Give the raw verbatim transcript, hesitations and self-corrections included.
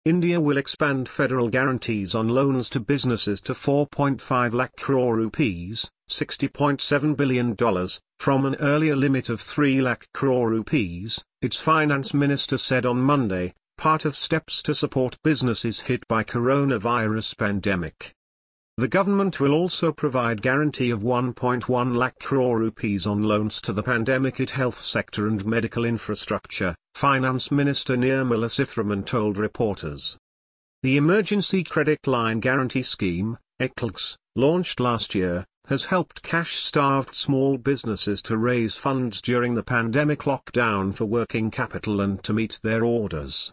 India will expand federal guarantees on loans to businesses to four point five lakh crore rupees, sixty point seven billion dollars, from an earlier limit of three lakh crore rupees, its finance minister said on Monday, part of steps to support businesses hit by coronavirus pandemic. The government will also provide guarantee of one point one lakh crore rupees on loans to the pandemic-hit health sector and medical infrastructure, Finance Minister Nirmala Sitharaman told reporters. The Emergency Credit Line Guarantee Scheme, E C L G S, launched last year, has helped cash-starved small businesses to raise funds during the pandemic lockdown for working capital and to meet their orders.